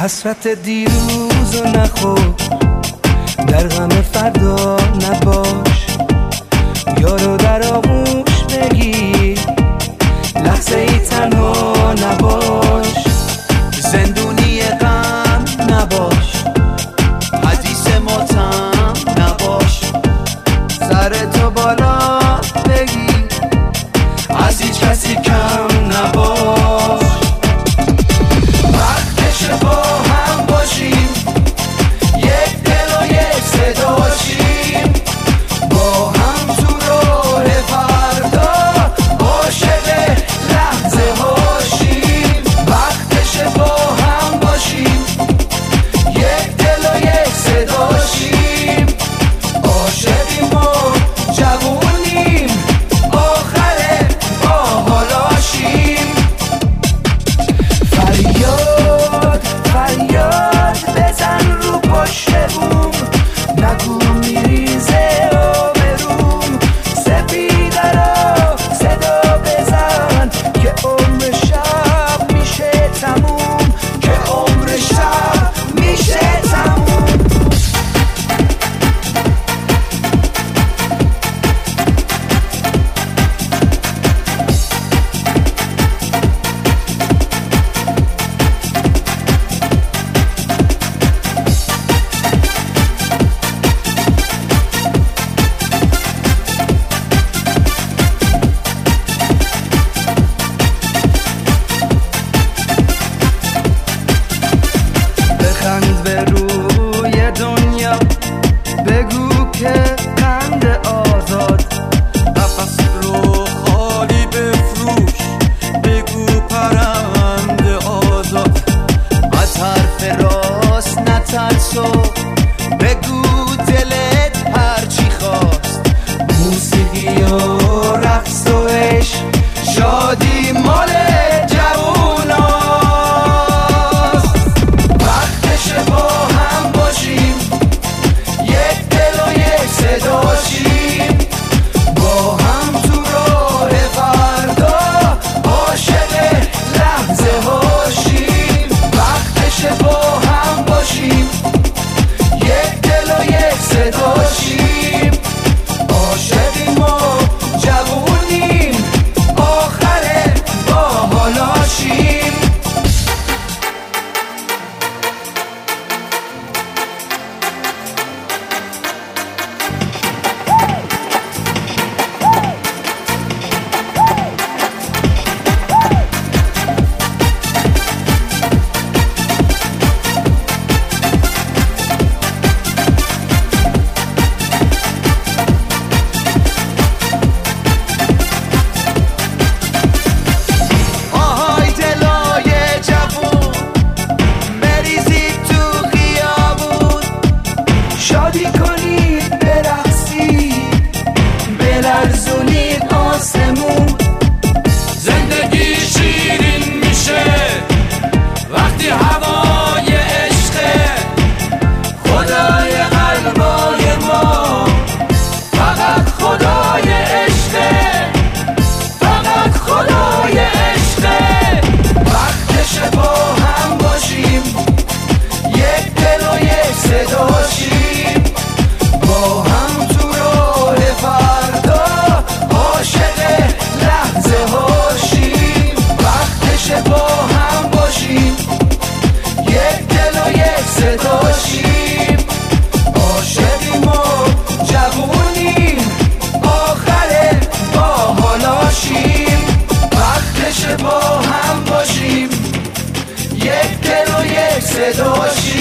حسرت دیروز و نخور، در غم فردا نباش، یارو در آغوش بگیر، لحظه ای تنها نباش، زندونی غم نباش، حدیث ماتم نباش، سرتو بالا بگیر، از هیچ کسی کم نباش. وقتشه با هم باشیم، یک دل و یک صداشیم، با هم تو راه فردا عاشق لحظه هاشیم. وقتشه با هم باشیم، یک دل و یک صداشیم، عاشقیم و جوونیم، آخره با حالاشیم. فریاد فریاد بزن رو پشت بوم، نگو میریزه آبروم، سپیده را صدا بزن که عمر شب میشه تموم، که عمر شب میشه تموم. بخند به روی دنیا، بگو که قند آزاد، نفس رو خالی بفروش، بگو پرنده آزاد، از حرف راست نترس و بگو دلت هرچی خواست. موسیقی و رقص و عشق، شادی مال جووناست. وقتشه با هم باشیم، یک دل و یک صداشیم، با هم تو راه فردا عاشق لحظه هاشیم. وقتشه با هم باشیم، یک دل و یک صداشیم، عاشقیم و جوونیم، آخره با حالاشیم. آهای دلای جوون، بریزید تو خیابون، شادی کنید برقصید، بلرزونید آسمون. زندگی شیرین میشه وقتی هوای عشقه، خدای قلبای ما فقط خدای عشقه، فقط خدای عشقه. وقتشه با هم باشیم، یک دل و یک صداشیم، با هم تو راه فردا عاشق لحظه هاشیم. وقتشه با هم باشیم، یک دل و یک صداشیم، عاشقیم و جوونیم، آخره با حالاشیم. وقتشه با هم باشیم، یک دل و یک صداشیم.